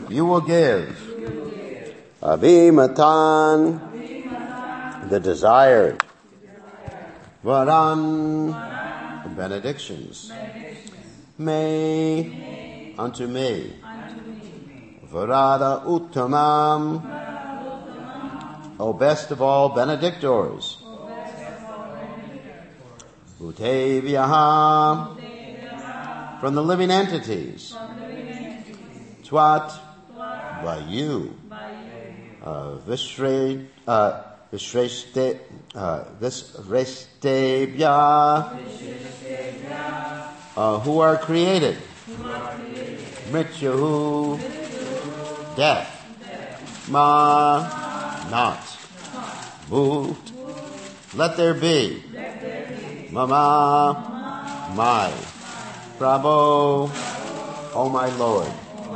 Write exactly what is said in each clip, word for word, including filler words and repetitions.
You will give. Abhimatan, the desired. Varan, the benedictions. Me, unto me. Varada uttamam, O best of all benedictors. Bhutevyaha, from the living entities. Twat, by you. Uh, Vishre, uh, Vishreste, uh, Vishrestebhya, uh, who are created. Mrityahu, death. Ma, not. Bhut, let there be. Mama, my. Prabho, O my Lord.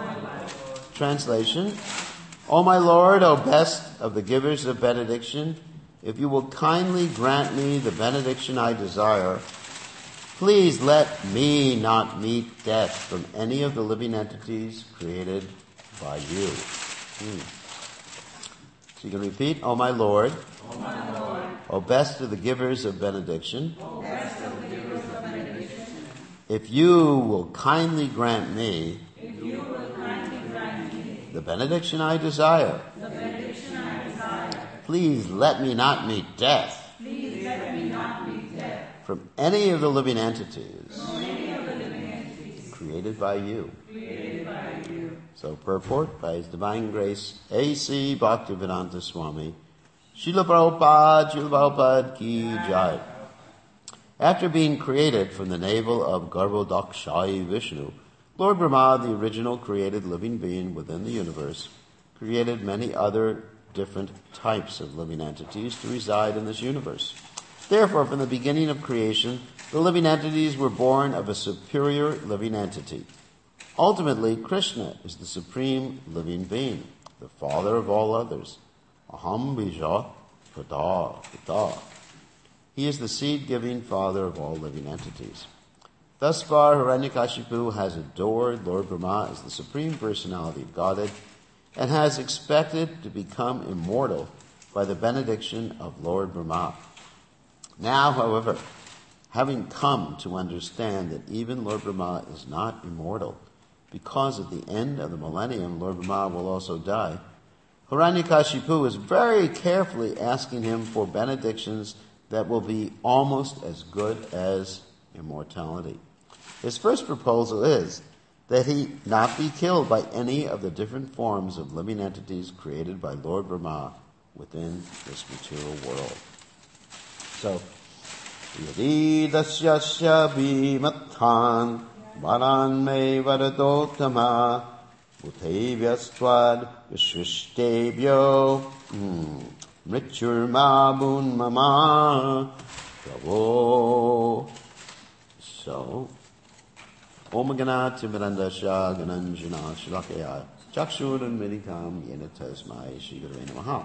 Translation. O my Lord, O best of the givers of benediction, if you will kindly grant me the benediction I desire, please let me not meet death from any of the living entities created by you. Hmm. So you can repeat, O my Lord, O my Lord, O best of the givers of benediction, O best of the givers of benediction, if you will kindly grant me if you will kindly grant me the benediction I desire, the benediction I desire, please let me not meet death please let me not meet death from any of the living entities from any of the living entities created by you. created by you. So purport by His Divine Grace, A C Bhaktivedanta Swami, Srila Prabhupada, Srila Prabhupada Ki Jai. After being created from the navel of Garbhodakshai Vishnu, Lord Brahma, the original created living being within the universe, created many other different types of living entities to reside in this universe. Therefore, from the beginning of creation, the living entities were born of a superior living entity. Ultimately, Krishna is the supreme living being, the father of all others. Aham bija pada pita. He is the seed-giving father of all living entities. Thus far, Hiranyakashipu has adored Lord Brahma as the Supreme Personality of Godhead and has expected to become immortal by the benediction of Lord Brahma. Now, however, having come to understand that even Lord Brahma is not immortal, because at the end of the millennium, Lord Brahma will also die, Hiranyakashipu is very carefully asking him for benedictions that will be almost as good as immortality. His first proposal is that he not be killed by any of the different forms of living entities created by Lord Brahma within this material world. So, Yadi dasyasya bhimathan varan me varadottama bhutevyastvad vishrishtebhyo mrityurmabun mama prabho. So, Om Gana Timirandasya Gananjana Shilakaya Chakshuran Medikam Yena Tasmai Shri Gurave Namaha.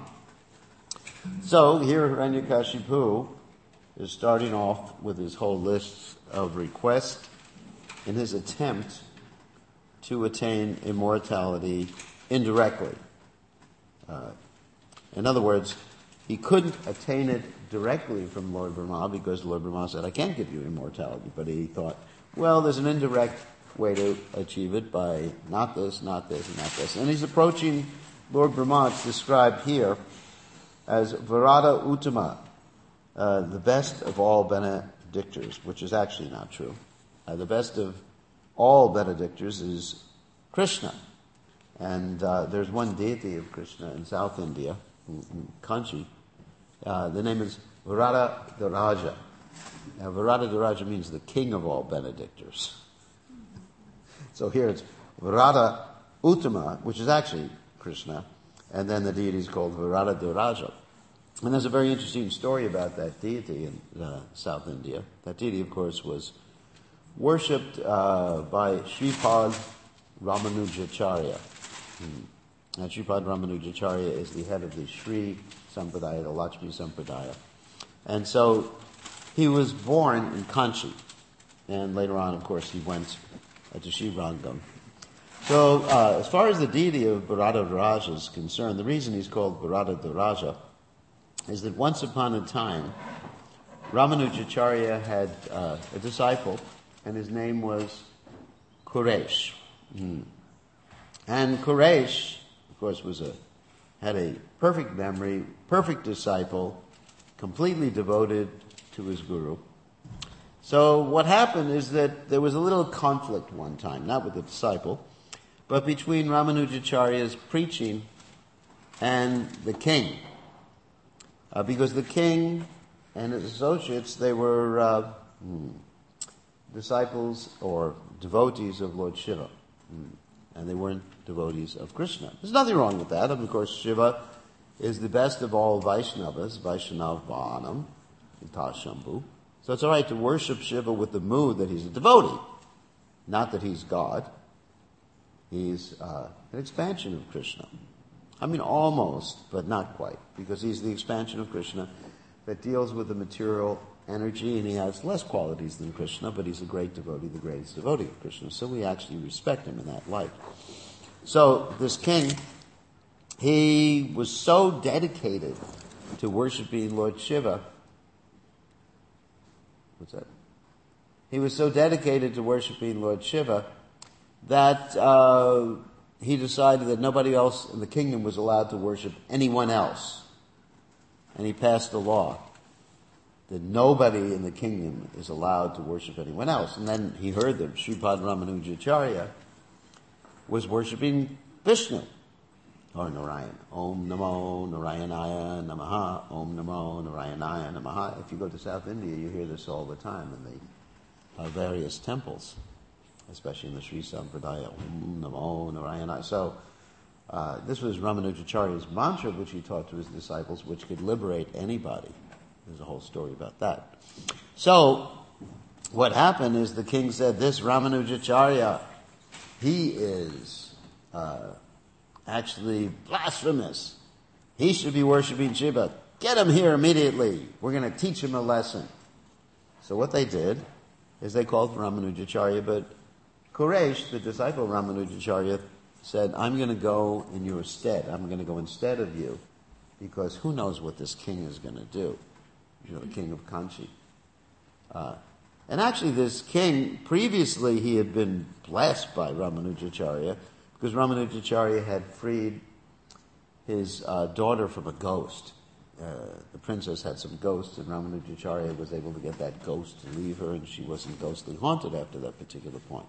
So here Hiranyakashipu is starting off with his whole list of requests in his attempt to attain immortality indirectly. Uh, in other words, he couldn't attain it directly from Lord Brahma because Lord Brahma said, I can't give you immortality. But he thought, well, there's an indirect way to achieve it by not this, not this, and not this. And he's approaching Lord Brahma. It's described here as Varada Uttama, uh, the best of all benedictors, which is actually not true. Uh, the best of all benedictors is Krishna. And uh, there's one deity of Krishna in South India, in, in Kanchi. Uh, the name is Varada Daraja. Now, Varada Daraja means the king of all benedictors. So here it's Varada Uttama, which is actually Krishna, and then the deity is called Varada Daraja. And there's a very interesting story about that deity in uh, South India. That deity, of course, was worshipped uh, by Sripad Ramanujacharya. Hmm. And Sripad Ramanujacharya is the head of the Sri Sampradaya, the Lakshmi Sampradaya. And so he was born in Kanchi. And later on, of course, he went uh, to Srirangam. So, uh, as far as the deity of Bharadwaraja is concerned, the reason he's called Bharadwaraja is that once upon a time, Ramanujacharya had uh, a disciple, and his name was Quresh. Mm. And Quresh, of course, was a had a perfect memory, perfect disciple, completely devoted to his guru. So what happened is that there was a little conflict one time, not with the disciple, but between Ramanujacharya's preaching and the king. Uh, because the king and his associates, they were uh, hmm, disciples or devotees of Lord Shiva. Hmm. And they weren't devotees of Krishna. There's nothing wrong with that. Of course, Shiva is the best of all Vaishnavas, Vaishnav Bhanam, Shambhu. So it's all right to worship Shiva with the mood that he's a devotee. Not that he's God. He's uh, an expansion of Krishna. I mean, almost, but not quite, because he's the expansion of Krishna that deals with the material energy, and he has less qualities than Krishna, but he's a great devotee, the greatest devotee of Krishna. So we actually respect him in that light. So this king, he was so dedicated to worshiping Lord Shiva. What's that? He was so dedicated to worshiping Lord Shiva that uh, he decided that nobody else in the kingdom was allowed to worship anyone else. And he passed a law that nobody in the kingdom is allowed to worship anyone else. And then he heard that Sripad Ramanujacharya was worshiping Vishnu, or Narayan. Om Namo Narayanaya Namaha. Om Namo Narayanaya Namaha. If you go to South India, you hear this all the time in the uh, various temples, especially in the Sri Sampradaya. Om Namo Narayanaya. So, uh, this was Ramanujacharya's mantra, which he taught to his disciples, which could liberate anybody. There's a whole story about that. So, what happened is the king said, this Ramanujacharya, he is uh, actually blasphemous. He should be worshiping Shiva. Get him here immediately. We're going to teach him a lesson. So what they did is they called for Ramanujacharya, but Quresh, the disciple of Ramanujacharya, said, I'm going to go in your stead. I'm going to go instead of you, because who knows what this king is going to do. You know, the king of Kanchi. Uh, and actually this king, previously he had been blessed by Ramanujacharya, because Ramanujacharya had freed his uh, daughter from a ghost. Uh, the princess had some ghosts, and Ramanujacharya was able to get that ghost to leave her, and she wasn't ghostly haunted after that particular point.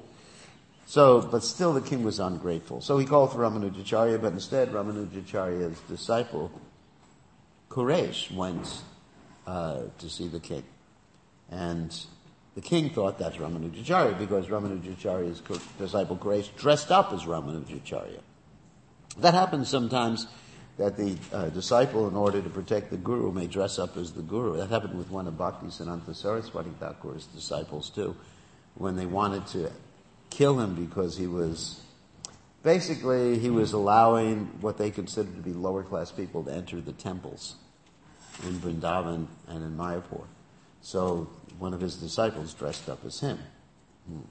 So, but still the king was ungrateful. So he called for Ramanujacharya, but instead Ramanujacharya's disciple, Quresh, went uh, to see the king. And the king thought that's Ramanujacharya, because Ramanujacharya's disciple Quresh dressed up as Ramanujacharya. That happens sometimes, that the uh, disciple, in order to protect the guru, may dress up as the guru. That happened with one of Bhaktisiddhanta Saraswati Thakur's disciples too, when they wanted to kill him because he was, basically he was allowing what they considered to be lower class people to enter the temples in Vrindavan and in Mayapur. So one of his disciples dressed up as him. Hmm.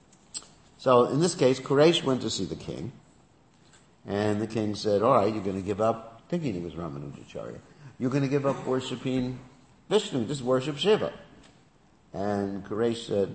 So in this case, Quresh went to see the king, and the king said, all right, you're going to give up, thinking he was Ramanujacharya, you're going to give up worshipping Vishnu, just worship Shiva. And Quresh said,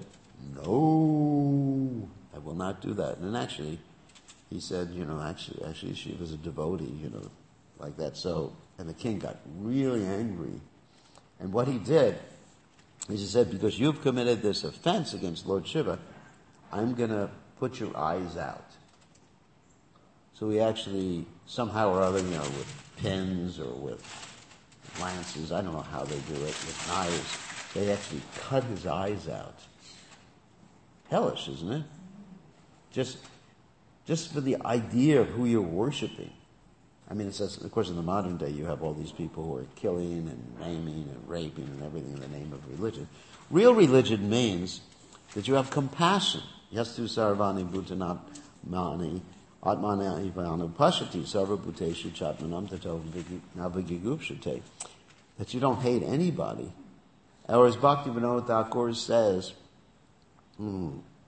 no, I will not do that. And actually, he said, you know, actually, actually Shiva's a devotee, you know, like that. So, and the king got really angry. And what he did is he said, because you've committed this offense against Lord Shiva, I'm going to put your eyes out. So he actually, somehow or other, you know, with pins or with lances, I don't know how they do it, with knives, they actually cut his eyes out. Hellish, isn't it? Just, just for the idea of who you're worshiping. I mean, it says, of course, in the modern day, you have all these people who are killing and maiming and raping and everything in the name of religion. Real religion means that you have compassion. Yastu sarvani bhutanat mani atmana ivanu pashati sarva bhuteshu chatmanam tato navagigupshate. That you don't hate anybody. Or as Bhaktivinoda Thakur says, hmm,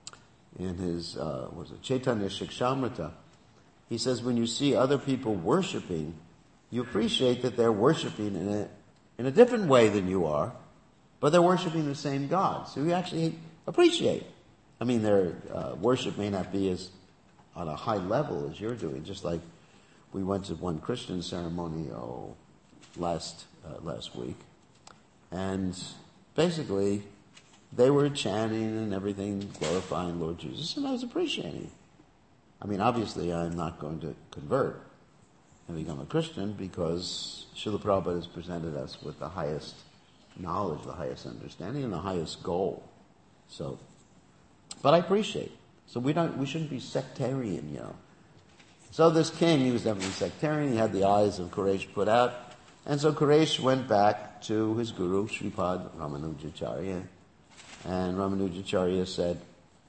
in his, uh, what was it, Chaitanya Shikshamrita. He says when you see other people worshiping, you appreciate that they're worshiping in a, in a different way than you are, but they're worshiping the same God. So you actually appreciate. I mean, their uh, worship may not be as on a high level as you're doing, just like we went to one Christian ceremony oh, last uh, last week, and basically they were chanting and everything, glorifying Lord Jesus, and I was appreciating. I mean, obviously I'm not going to convert and become a Christian because Srila Prabhupada has presented us with the highest knowledge, the highest understanding, and the highest goal. So, but I appreciate. So we don't, we shouldn't be sectarian, you know. So this king, he was definitely sectarian. He had the eyes of Quraysh put out. And so Quraysh went back to his guru, Shripad Ramanujacharya. And Ramanujacharya said,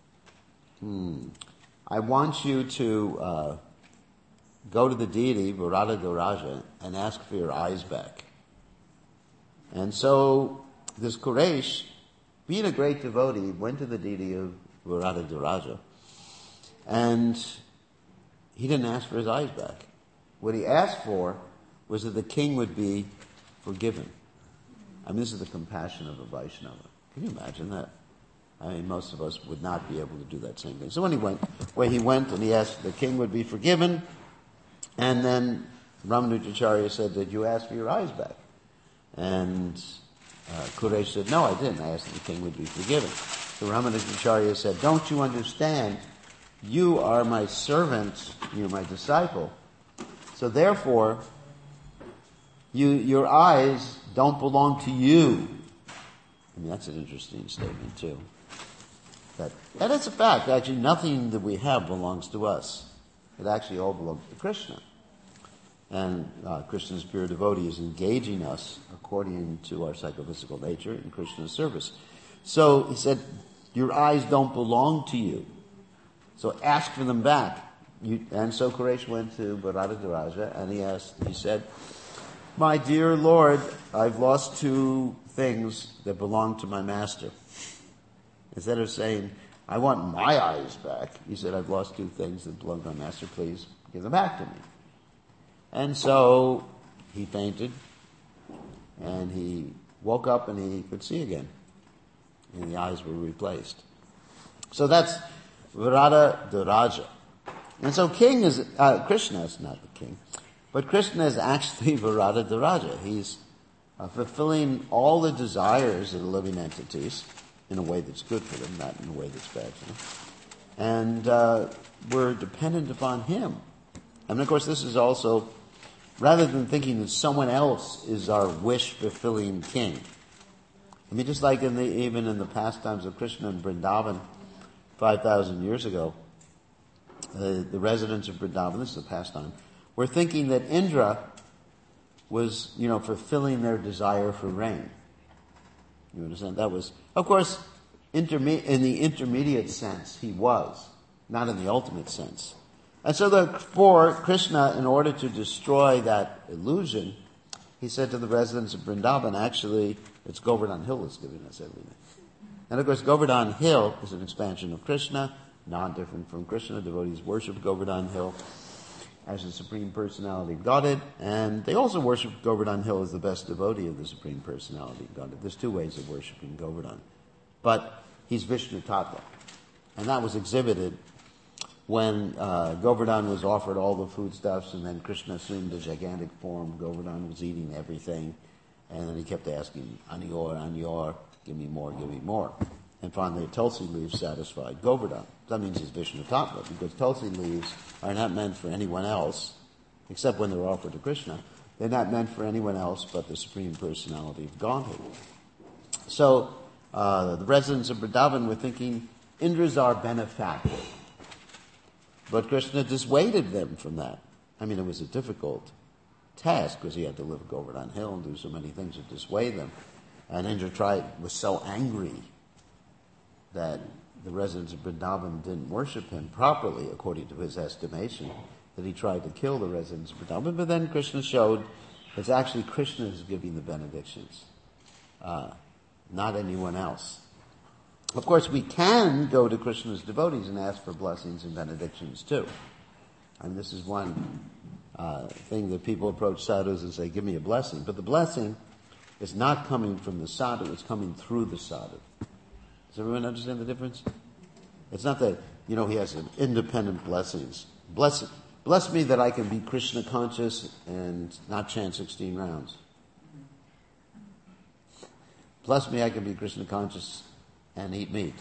hmm, I want you to uh, go to the deity, Varada Duraja, and ask for your eyes back. And so this Quraysh, being a great devotee, went to the deity of Varada Duraja. And he didn't ask for his eyes back. What he asked for was that the king would be forgiven. I mean, this is the compassion of a Vaishnava. Can you imagine that? I mean, most of us would not be able to do that same thing. So when he went, where he went and he asked the king would be forgiven, and then Ramanujacharya said, did you ask for your eyes back? And uh, Quraysh said, no, I didn't. I asked that the king would be forgiven. So Ramanujacharya said, don't you understand? You are my servant, you're my disciple. So therefore, you, your eyes don't belong to you. I mean, that's an interesting statement too. That, and it's a fact. Actually, nothing that we have belongs to us. It actually all belongs to Krishna. And uh, Krishna's pure devotee is engaging us according to our psychophysical nature in Krishna's service. So he said, your eyes don't belong to you. So ask for them back. You, and so Quraysh went to Varada Duraja and he asked, he said, my dear Lord, I've lost two things that belong to my master. Instead of saying, I want my eyes back, he said, I've lost two things that belong to my master, please give them back to me. And so he fainted and he woke up and he could see again. And the eyes were replaced. So that's Varada Duraja. And so king is, uh, Krishna is not the king, but Krishna is actually Varada Duraja. He's uh, fulfilling all the desires of the living entities in a way that's good for them, not in a way that's bad for them. And uh, we're dependent upon him. And of course this is also, rather than thinking that someone else is our wish-fulfilling king. I mean, just like in the, even in the pastimes of Krishna in Vrindavan, five thousand years ago, uh, the residents of Vrindavan, this is a pastime, were thinking that Indra was, you know, fulfilling their desire for rain. You understand? That was, of course, interme- in the intermediate sense, he was, not in the ultimate sense. And so therefore, Krishna, in order to destroy that illusion, he said to the residents of Vrindavan, actually, it's Govardhan Hill that's giving us everything. And of course, Govardhan Hill is an expansion of Krishna, non-different from Krishna. Devotees worship Govardhan Hill as the Supreme Personality of Godhead, and they also worship Govardhan Hill as the best devotee of the Supreme Personality of Godhead. There's two ways of worshiping Govardhan. But he's Vishnu Tattva. And that was exhibited when uh, Govardhan was offered all the foodstuffs, and then Krishna assumed a gigantic form. Govardhan was eating everything, and then he kept asking, Aniyor, Aniyor, give me more, give me more. And finally, a Tulsi leaf satisfied Govardhan. That means he's Vishnu Tattva, because Tulsi leaves are not meant for anyone else, except when they're offered to Krishna. They're not meant for anyone else but the Supreme Personality of Godhead. So, uh, the residents of Vrindavan were thinking, Indra's our benefactor. But Krishna dissuaded them from that. I mean, it was a difficult task because he had to live at Govardhan Hill and do so many things to dissuade them. And Indra tried, was so angry that the residents of Vrindavan didn't worship him properly, according to his estimation, that he tried to kill the residents of Vrindavan. But then Krishna showed it's actually Krishna who's giving the benedictions, uh, not anyone else. Of course, we can go to Krishna's devotees and ask for blessings and benedictions too. I mean, this is one uh, thing that people approach sadhus and say, give me a blessing. But the blessing is not coming from the sadhu, it's coming through the sadhu. Does everyone understand the difference? It's not that, you know, he has an independent blessings. Bless, bless me that I can be Krishna conscious and not chant sixteen rounds. Bless me I can be Krishna conscious and eat meat.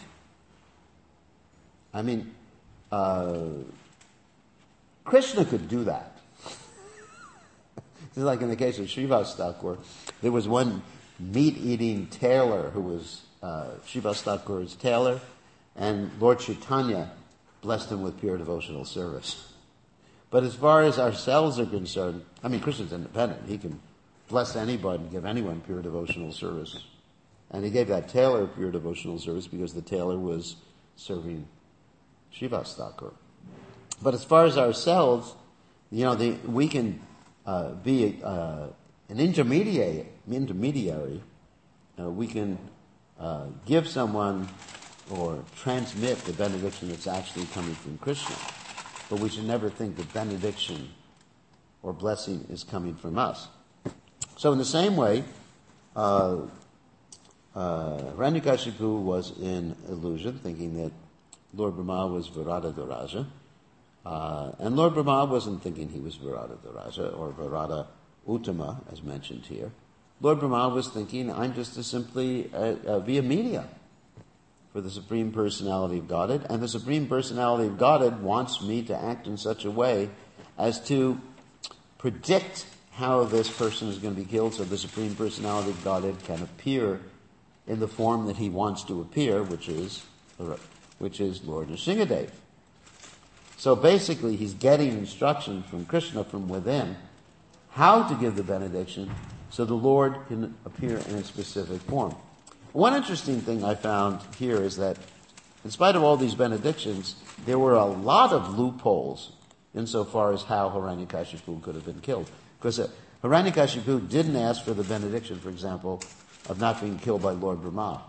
I mean, uh, Krishna could do that. This is like in the case of Srivas Thakur. There was one meat-eating tailor who was uh, Srivas Thakur's tailor, and Lord Chaitanya blessed him with pure devotional service. But as far as ourselves are concerned, I mean, Krishna's independent. He can bless anybody and give anyone pure devotional service. And he gave that tailor pure devotional service because the tailor was serving Srivas Thakur. But as far as ourselves, you know, the, we can uh, be uh, an intermediary. intermediary. Uh, we can uh, give someone or transmit the benediction that's actually coming from Krishna. But we should never think that benediction or blessing is coming from us. So in the same way, uh, uh, Hiranyakashipu was in illusion, thinking that Lord Brahma was Virata Duraja. Uh, and Lord Brahma wasn't thinking he was Virata Duraja or Virata Uttama, as mentioned here. Lord Brahma was thinking, I'm just a simply a, a via media for the Supreme Personality of Godhead, and the Supreme Personality of Godhead wants me to act in such a way as to predict how this person is going to be killed so the Supreme Personality of Godhead can appear in the form that he wants to appear, which is which is Lord Nrsingadev. So basically he's getting instruction from Krishna from within how to give the benediction so the Lord can appear in a specific form. One interesting thing I found here is that in spite of all these benedictions, there were a lot of loopholes insofar as how Hiranyakashipu could have been killed. Because uh, Hiranyakashipu didn't ask for the benediction, for example, of not being killed by Lord Brahma.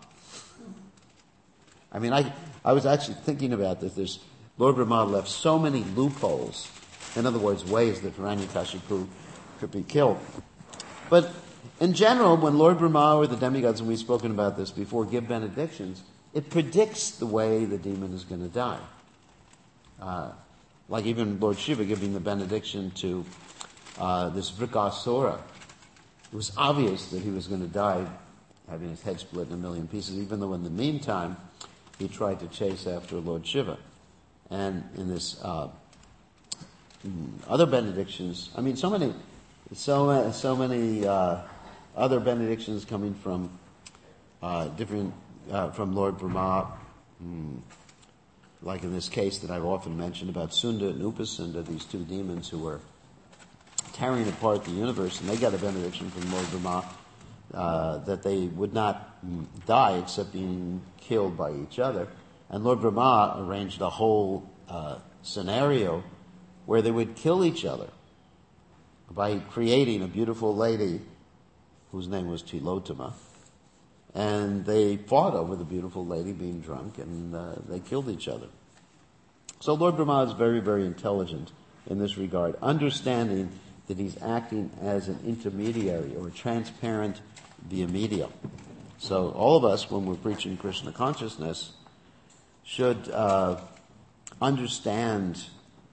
I mean, I I was actually thinking about this. There's, Lord Brahma left so many loopholes, in other words, ways that Hiranyakashipu could be killed. But in general, when Lord Brahma or the demigods, and we've spoken about this before, give benedictions, it predicts the way the demon is going to die. Uh, like even Lord Shiva giving the benediction to uh, this Vrikasura. It was obvious that he was going to die having his head split in a million pieces, even though in the meantime he tried to chase after Lord Shiva. And in this uh, other benedictions, I mean, so many, so so many uh, other benedictions coming from uh, different uh, from Lord Brahma, hmm, like in this case that I've often mentioned about Sunda and Upasunda, these two demons who were tearing apart the universe, and they got a benediction from Lord Brahma uh, that they would not die except being killed by each other. And Lord Brahma arranged a whole uh, scenario where they would kill each other by creating a beautiful lady whose name was Tilotama. And they fought over the beautiful lady being drunk, and uh, they killed each other. So Lord Brahma is very, very intelligent in this regard, understanding that he's acting as an intermediary or a transparent via media. So all of us, when we're preaching Krishna consciousness, should uh, understand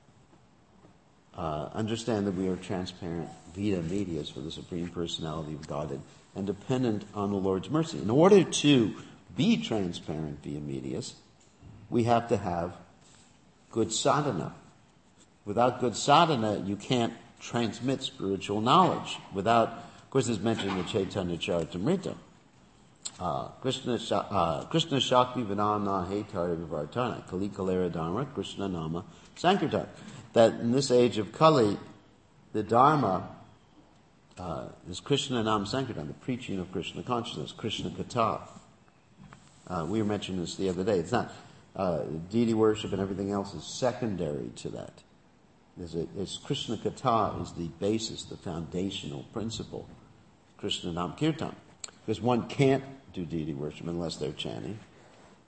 uh, understand that we are transparent via medias for the Supreme Personality of Godhead and dependent on the Lord's mercy. In order to be transparent via medias, we have to have good sadhana. Without good sadhana, you can't transmit spiritual knowledge. Without, of course, it's mentioned in the Chaitanya Charitamrita. Uh, Krishna, uh, Krishna Shakti Vinamna Hetari Vivartana Kali Kalera Dharma Krishna Nama Sankirtan. That in this age of Kali, the Dharma uh, is Krishna Nam Sankirtan, the preaching of Krishna consciousness, Krishna Katha. Uh, we were mentioning this the other day. It's not uh, deity worship and everything else is secondary to that. There's a, it's Krishna Katha is the basis, the foundational principle. Krishna Nam Kirtan. Because one can't do deity worship unless they're chanting.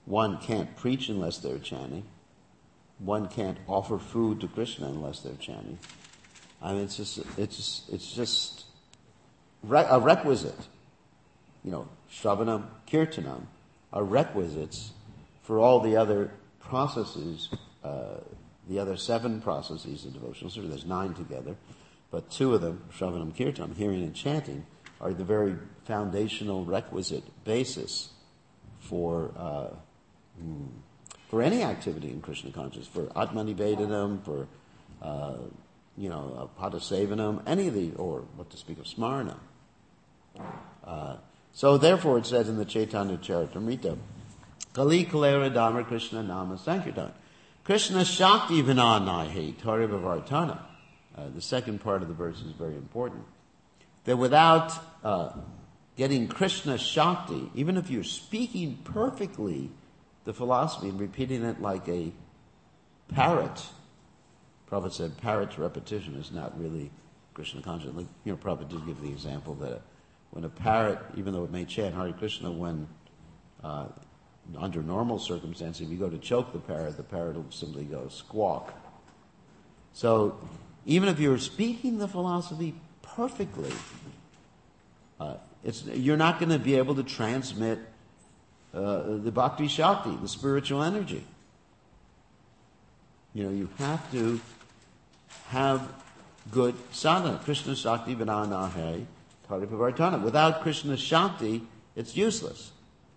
one can't preach unless they're chanting. One can't offer food to Krishna unless they're chanting. I mean, it's just, it's just, it's just re- a requisite. You know, Shravanam, Kirtanam are requisites for all the other processes, uh, the other seven processes of devotional service. There's nine together, but two of them, Shravanam, Kirtanam, hearing and chanting, are the very foundational requisite basis for uh, mm, for any activity in Krishna consciousness, for Atmanivedanam, for uh, you know, uh, Padasevanam, any of the, or what to speak of Smaranam. Uh, so therefore it says in the Chaitanya Charitamrita, Kali Kalera Dhamma Krishna Nama Sankirtan. Krishna Shakti Vinanahi Tarivavartana. Uh, the second part of the verse is very important. That without uh, getting Krishna Shakti, even if you're speaking perfectly the philosophy and repeating it like a parrot, Prabhupada said parrot's repetition is not really Krishna consciousness. Like, you know, Prabhupada did give the example that a, when a parrot, even though it may chant Hare Krishna, when uh, under normal circumstances, if you go to choke the parrot, the parrot will simply go squawk. So even if you're speaking the philosophy perfectly, uh, it's, you're not going to be able to transmit uh, the Bhakti Shakti, the spiritual energy. You know, you have to have good sadhana. Krishna Shakti Vinanahe Taripavartana. Without Krishna Shakti, it's useless.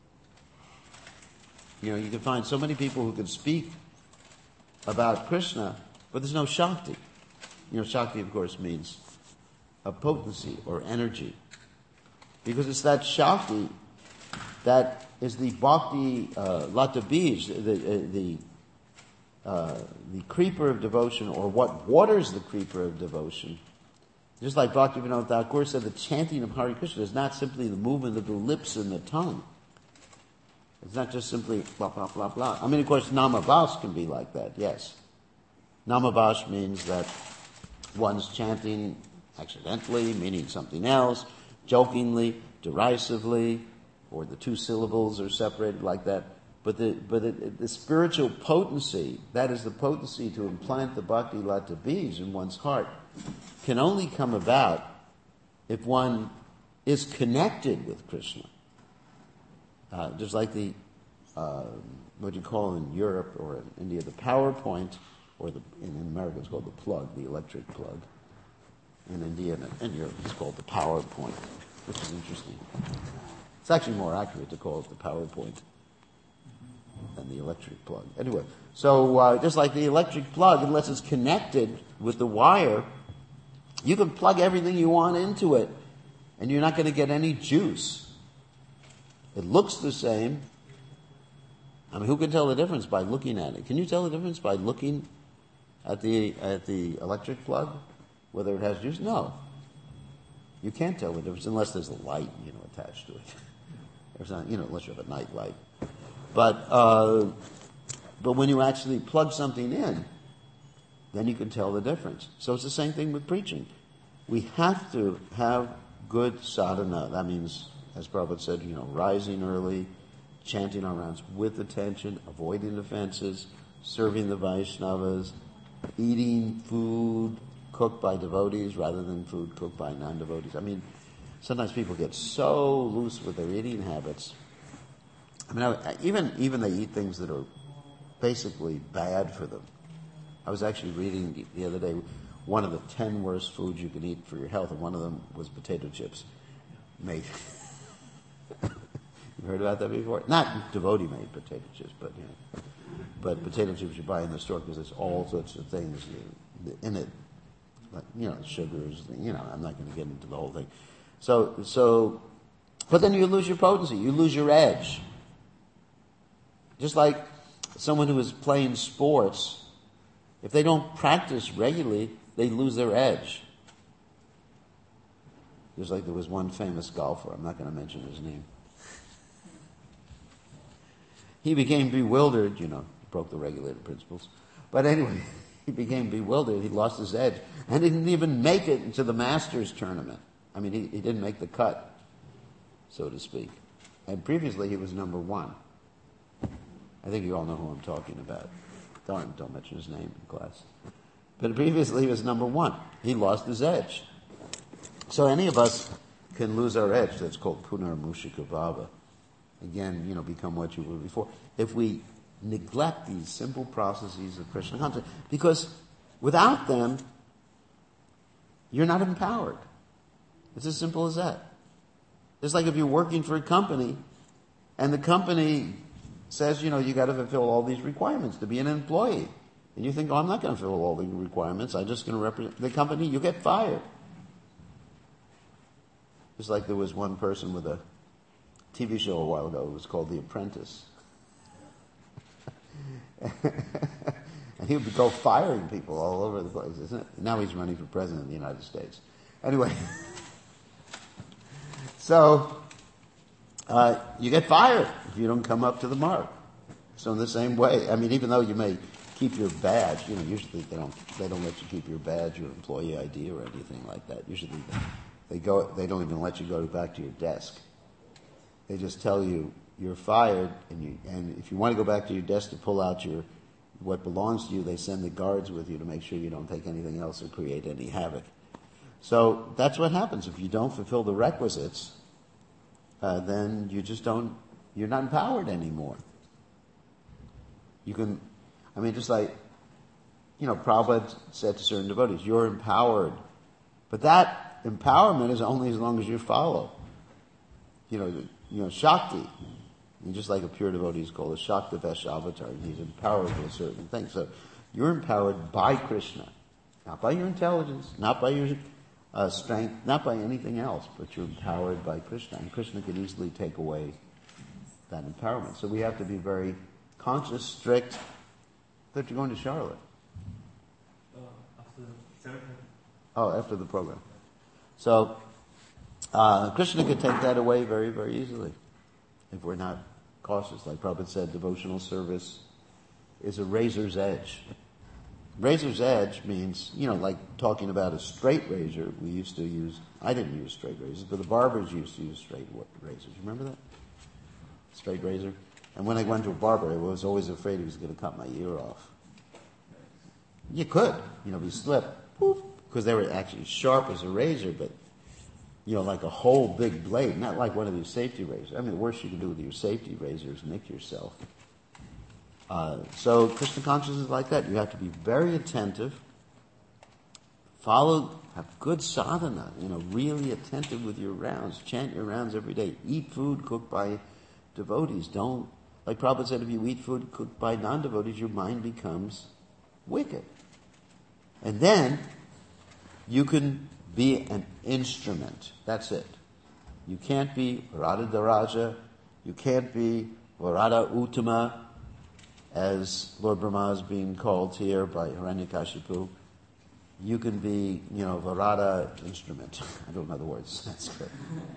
You know, you can find so many people who can speak about Krishna, but there's no Shakti. You know, Shakti, of course, means a potency or energy. Because it's that Shakti that is the Bhakti uh, Lata Bij, the, uh, the Uh, the creeper of devotion, or what waters the creeper of devotion. Just like Bhaktivinoda Thakur said, the chanting of Hare Krishna is not simply the movement of the lips and the tongue. It's not just simply blah, blah, blah, blah. I mean, of course, Namabhas can be like that, yes. Namabhas means that one's chanting accidentally, meaning something else, jokingly, derisively, or the two syllables are separated like that. But the but the, the spiritual potency, that is the potency to implant the Bhakti Lata Bij in one's heart, can only come about if one is connected with Krishna. Uh, just like the, uh, what you call in Europe or in India, the PowerPoint, or the, in America it's called the plug, the electric plug. In India and in Europe it's called the PowerPoint, which is interesting. It's actually more accurate to call it the PowerPoint than the electric plug. Anyway, so uh, just like the electric plug, unless it's connected with the wire, you can plug everything you want into it, and you're not going to get any juice. It looks the same. I mean, who can tell the difference by looking at it? Can you tell the difference by looking at the at the electric plug, whether it has juice? No. You can't tell the difference unless there's a light, you know, attached to it. There's not, you know, unless you have a night light. But uh, but when you actually plug something in, then you can tell the difference. So it's the same thing with preaching. We have to have good sadhana. That means, as Prabhupada said, you know, rising early, chanting our rounds with attention, avoiding offenses, serving the Vaishnavas, eating food cooked by devotees rather than food cooked by non-devotees. I mean, sometimes people get so loose with their eating habits. I mean, I, even even they eat things that are basically bad for them. I was actually reading the other day one of the ten worst foods you can eat for your health, and one of them was potato chips made. You heard about that before? Not devotee-made potato chips, but you know, but potato chips you buy in the store because there's all sorts of things in it, like, you know, sugars. You know, I'm not going to get into the whole thing. So so, but then you lose your potency, you lose your edge. Just like someone who is playing sports, if they don't practice regularly, they lose their edge. Just like there was one famous golfer, I'm not going to mention his name. He became bewildered, you know, broke the regulator principles. But anyway, he became bewildered, he lost his edge, and he didn't even make it into the Masters tournament. I mean, he, he didn't make the cut, so to speak. And previously he was number one. I think you all know who I'm talking about. Don't, don't mention his name in class. But previously he was number one. He lost his edge. So any of us can lose our edge. That's called punar mushika bhava. Again, you know, become what you were before. If we neglect these simple processes of Krishna consciousness, because without them, you're not empowered. It's as simple as that. It's like if you're working for a company, and the company says, you know, you got to fulfill all these requirements to be an employee. And you think, oh, I'm not going to fulfill all the requirements. I'm just going to represent the company. You get fired. Just like there was one person with a T V show a while ago. It was called The Apprentice. And he would go firing people all over the place, isn't it? Now he's running for president of the United States. Anyway. So, uh, you get fired if you don't come up to the mark. So in the same way, I mean, even though you may keep your badge, you know, usually they don't, they don't let you keep your badge or employee I D or anything like that. Usually they go, they don't even let you go back to your desk. They just tell you you're fired, and you, and if you want to go back to your desk to pull out your, what belongs to you, they send the guards with you to make sure you don't take anything else or create any havoc. So that's what happens. If you don't fulfill the requisites, uh, then you just don't, you're not empowered anymore. You can, I mean, just like, you know, Prabhupada said to certain devotees, you're empowered. But that empowerment is only as long as you follow. You know, you know, Shakti. And just like a pure devotee is called a Shakta Vesh avatar, he's empowered with a certain thing. So you're empowered by Krishna. Not by your intelligence, not by your uh, strength, not by anything else, but you're empowered by Krishna. And Krishna can easily take away that empowerment. So we have to be very conscious, strict, that you're going to Charlotte. Uh, after seven. Oh, after the program. So, uh, Krishna could take that away very, very easily if we're not cautious. Like Prabhupada said, devotional service is a razor's edge. Razor's edge means, you know, like talking about a straight razor. We used to use, I didn't use straight razors, but the barbers used to use straight razors. Remember that? Straight razor? And when I went to a barber, I was always afraid he was going to cut my ear off. You could, you know, if you slip, poof, because they were actually sharp as a razor, but, you know, like a whole big blade, not like one of these safety razors. I mean, the worst you can do with your safety razor is nick yourself. Uh, so Krishna consciousness is like that. You have to be very attentive, follow, have good sadhana, you know, really attentive with your rounds, chant your rounds every day, eat food cooked by devotees. Don't, like Prabhupada said, if you eat food cooked by non-devotees, your mind becomes wicked. And then you can be an instrument. That's it. You can't be Radha Daraja. You can't be Varada Uttama, as Lord Brahma is being called here by Hiranyakashipu. You can be, you know, Varada instrument. I don't know the words. That's good.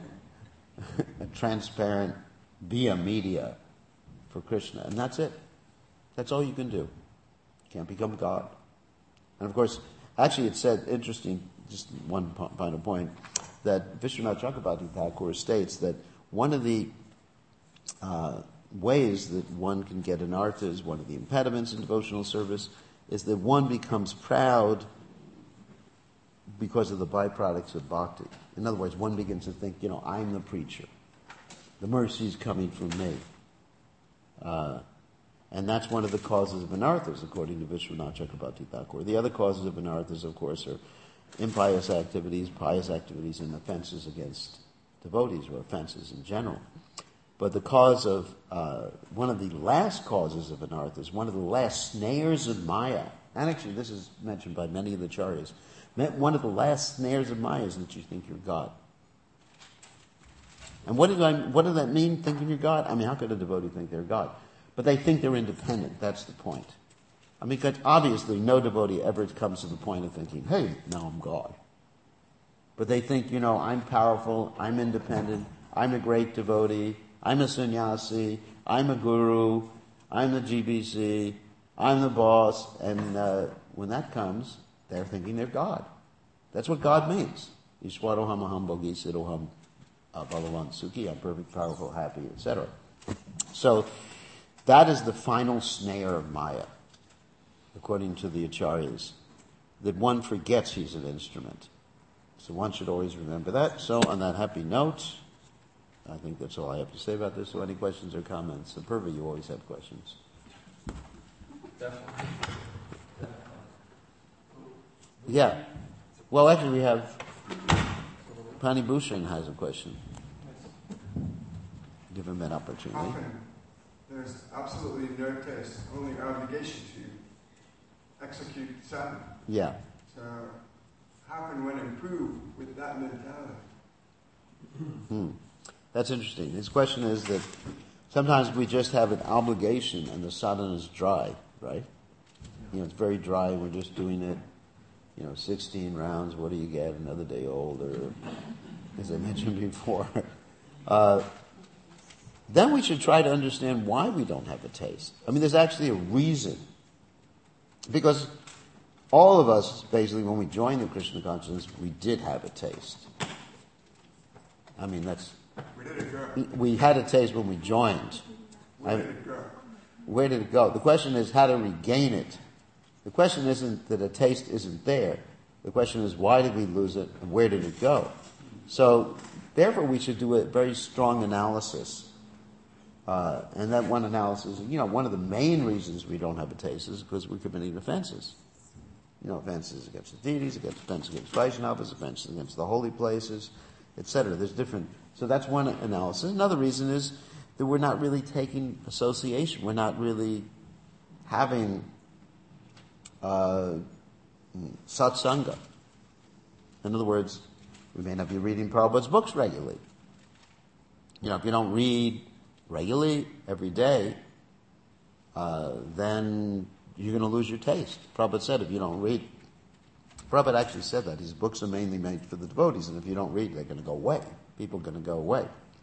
A transparent, be a media for Krishna. And that's it. That's all you can do. You can't become God. And of course, actually it said, interesting, just one po- final point, that Vishwanath Chakrabarti Thakur states that one of the uh, ways that one can get an artha is one of the impediments in devotional service is that one becomes proud because of the byproducts of bhakti. In other words, one begins to think, you know, I'm the preacher. The mercy is coming from me. Uh, and that's one of the causes of anarthas, according to Vishwanath Chakrabarti Thakur. The other causes of anarthas, of course, are impious activities, pious activities, and offenses against devotees, or offenses in general. But the cause of, uh, one of the last causes of anarthas, one of the last snares of Maya, and actually this is mentioned by many of the Acharyas, one of the last snares of Maya is that you think you're God. And what, did I, what does that mean, thinking you're God? I mean, how could a devotee think they're God? But they think they're independent. That's the point. I mean, because obviously no devotee ever comes to the point of thinking, hey, now I'm God. But they think, you know, I'm powerful, I'm independent, I'm a great devotee, I'm a sannyasi, I'm a guru, I'm the G B C, I'm the boss, and uh, when that comes, they're thinking they're God. That's what God means. Ishwaroham aham bhogi siddhoham balavan sukhi, I'm perfect, powerful, happy, et cetera. So that is the final snare of Maya, according to the Acharyas, that one forgets he's an instrument. So one should always remember that. So on that happy note, I think that's all I have to say about this. So any questions or comments? So Purva, you always have questions. Definitely. Yeah. Well, actually we have, Pani Bhushan has a question. Give him an opportunity. Often there's absolutely no taste, only obligation to execute sadhana. Yeah. So how can one improve with that mentality? Hmm. That's interesting. His question is that sometimes we just have an obligation and the sadhana is dry, right? You know, it's very dry, we're just doing it, you know, sixteen rounds, what do you get? Another day old, or as I mentioned before. Uh, then we should try to understand why we don't have a taste. I mean, there's actually a reason. Because all of us, basically, when we joined the Krishna consciousness, we did have a taste. I mean, that's... Where did it go? We had a taste when we joined. Where I- did it go? Where did it go? The question is how to regain it. The question isn't that a taste isn't there. The question is why did we lose it and where did it go? So, therefore, we should do a very strong analysis. Uh, and that one analysis, you know, one of the main reasons we don't have a taste is because we're committing offenses. You know, offenses against the deities, against offenses against Vaishnavas, offenses against the holy places, et cetera. There's different. So that's one analysis. Another reason is that we're not really taking association. We're not really having uh, satsanga. In other words, we may not be reading Prabhupada's books regularly. You know, if you don't read regularly every day, uh, then you're going to lose your taste. Prabhupada said if you don't read, Prabhupada actually said that. His books are mainly made for the devotees, and if you don't read, they're going to go away. People are going to go away.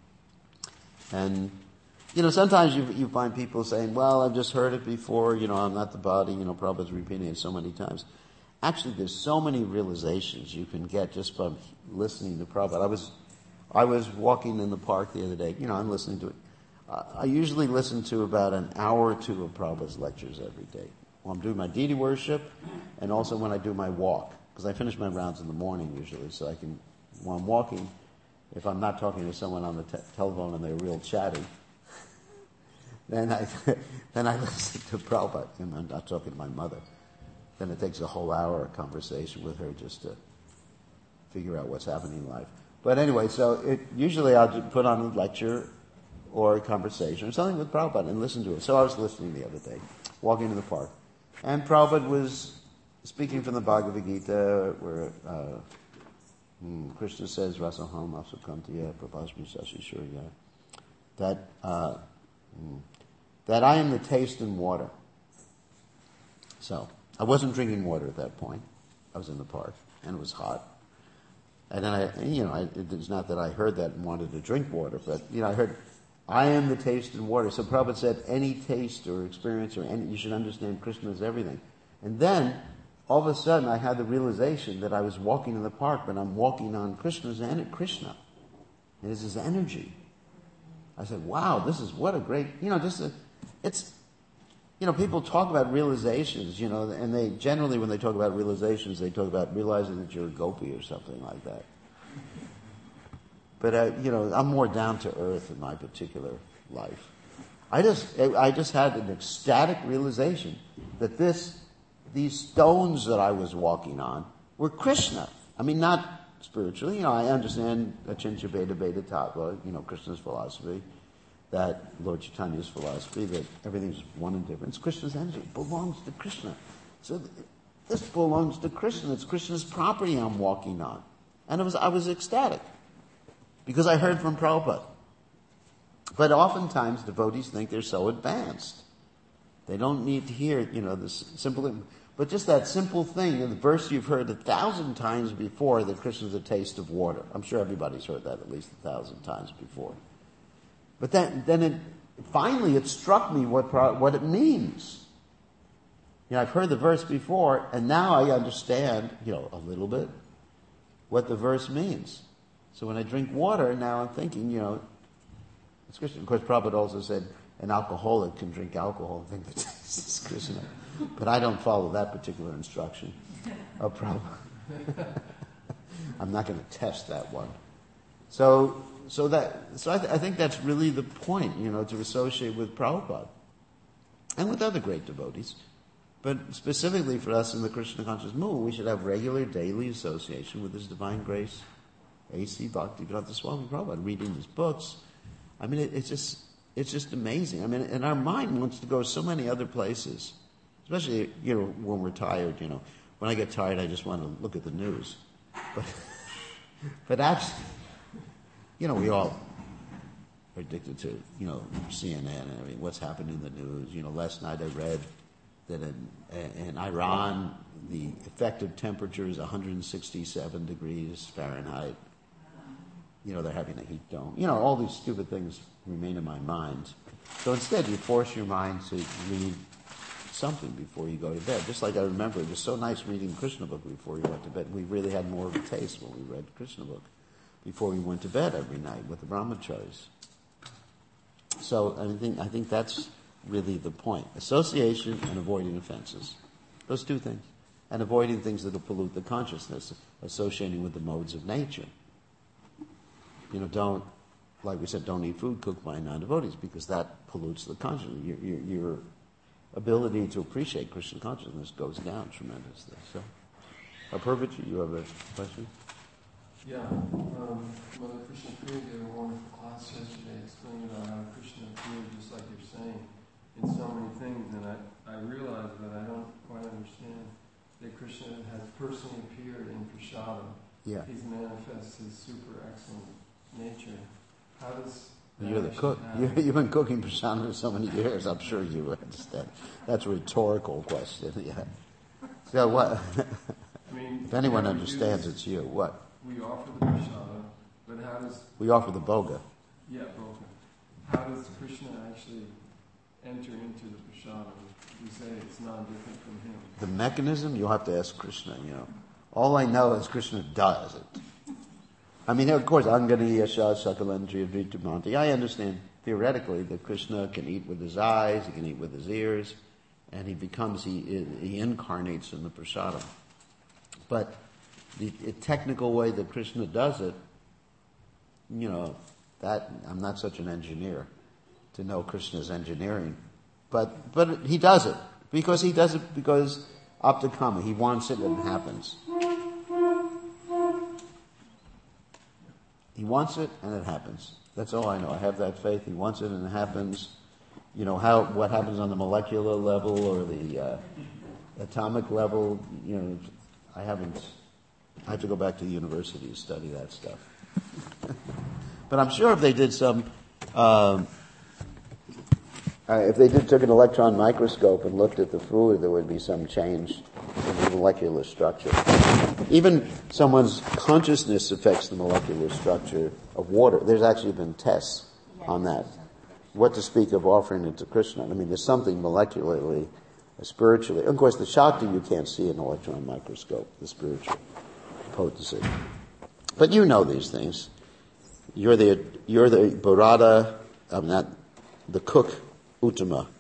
And, you know, sometimes you, you find people saying, well, I've just heard it before, you know, I'm not the body, you know, Prabhupada's repeating it so many times. Actually, there's so many realizations you can get just from listening to Prabhupada. I was, I was walking in the park the other day, you know, I'm listening to it. Uh, I usually listen to about an hour or two of Prabhupada's lectures every day. While I'm doing my deity worship, and also when I do my walk. Because I finish my rounds in the morning usually, so I can, while I'm walking, if I'm not talking to someone on the te- telephone and they're real chatty, then I then I listen to Prabhupada, and I'm not talking to my mother. Then it takes a whole hour of conversation with her just to figure out what's happening in life. But anyway, so it, usually I'll just put on a lecture or a conversation or something with Prabhupada and listen to it. So I was listening the other day, walking in the park. And Prabhupada was speaking from the Bhagavad Gita, where uh, hmm, Krishna says, Rasaham Asukantiya Prabhasmi Sashi Shurya, that, uh, hmm, that I am the taste and water. So, I wasn't drinking water at that point. I was in the park, and it was hot. And then I, you know, I, it's not that I heard that and wanted to drink water, but, you know, I heard, I am the taste and water. So Prabhupada said, any taste or experience or any, you should understand Krishna is everything. And then, all of a sudden, I had the realization that I was walking in the park, but I'm walking on Krishna's and Krishna. It is his energy. I said, wow, this is what a great, you know, just a, it's, you know, people talk about realizations, you know, and they generally, when they talk about realizations, they talk about realizing that you're a gopi or something like that. But, uh, you know, I'm more down to earth in my particular life. I just, I just had an ecstatic realization that this, these stones that I was walking on were Krishna. I mean, not spiritually. You know, I understand Achincha Beta Beta Tattva, you know, Krishna's philosophy, that Lord Chaitanya's philosophy, that everything's one and different. It's Krishna's energy. It belongs to Krishna. So this belongs to Krishna. It's Krishna's property I'm walking on. And it was, I was ecstatic. Because I heard from Prabhupada. But oftentimes devotees think they're so advanced. They don't need to hear, you know, this simple, but just that simple thing, in the verse you've heard a thousand times before, that Krishna's a taste of water. I'm sure everybody's heard that at least a thousand times before. But then, then it, finally it struck me what, what it means. You know, I've heard the verse before, and now I understand, you know, a little bit, what the verse means. So when I drink water, now I'm thinking, you know, it's Krishna. Of course, Prabhupada also said, an alcoholic can drink alcohol and think that this is Krishna. But I don't follow that particular instruction of Prabhupada. I'm not going to test that one. So, so that, so I, th- I think that's really the point, you know, to associate with Prabhupada and with other great devotees. But specifically for us in the Krishna conscious movement, we should have regular daily association with His Divine Grace, A C Bhaktivedanta Swami Prabhupada, reading his books. I mean, it, it's just, it's just amazing. I mean, and our mind wants to go so many other places, especially, you know, when we're tired, you know. When I get tired, I just want to look at the news. But, but actually, you know, we all are addicted to, you know, C N N and everything, what's happened in the news. You know, last night I read that in, in Iran, the effective temperature is one hundred sixty-seven degrees Fahrenheit. You know, they're having a heat dome. You know, all these stupid things remain in my mind. So instead, you force your mind to read something before you go to bed. Just like I remember, it was so nice reading Krishna book before you went to bed. We really had more of a taste when we read Krishna book before we went to bed every night with the brahmacharis. So I think I think that's really the point. Association and avoiding offenses. Those two things. And avoiding things that will pollute the consciousness, associating with the modes of nature. You know, don't, like we said, don't eat food cooked by non-devotees because that pollutes the consciousness. Your, your, your ability to appreciate Krishna consciousness goes down tremendously. So, uh, Purvaji, you have a question? Yeah, um, Mother Krishna Priya gave a wonderful class yesterday explaining about how Krishna appeared, just like you're saying, in so many things, and I, I realized that I don't quite understand that Krishna has personally appeared in Prasadam. Yeah. He's manifests his super excellent nature. How does that You're the cook. You, you've been cooking prasadam for so many years. I'm sure you understand. That's a rhetorical question. Yeah. So what? I mean, if anyone yeah, we understands, this, it's you. What? We offer the prasadam, but how does... We offer the boga. Yeah, boga. How does Krishna actually enter into the prasadam? You say it's not different from him. The mechanism, you'll have to ask Krishna, you know. All I know is Krishna does it. I mean, of course, Angani Yasha Sakalendriya Vritabhanti. I understand theoretically that Krishna can eat with his eyes, he can eat with his ears, and he becomes, he, he incarnates in the prasadam. But the, the technical way that Krishna does it, you know, that, I'm not such an engineer to know Krishna's engineering. But, but he does it. Because he does it because Aptakama, he wants it and it happens. He wants it and it happens. That's all I know. I have that faith. He wants it and it happens. You know, how what happens on the molecular level or the uh, atomic level, you know, I haven't, I have to go back to the university to study that stuff. But I'm sure if they did some, um, uh, if they did took an electron microscope and looked at the food, there would be some change in the molecular structure. Even someone's consciousness affects the molecular structure of water. There's actually been tests on that. What to speak of offering it to Krishna. I mean, there's something molecularly, spiritually. Of course, the Shakti you can't see in an electron microscope, the spiritual potency. But you know these things. You're the you're the Bharata, I'm not the cook Uttama.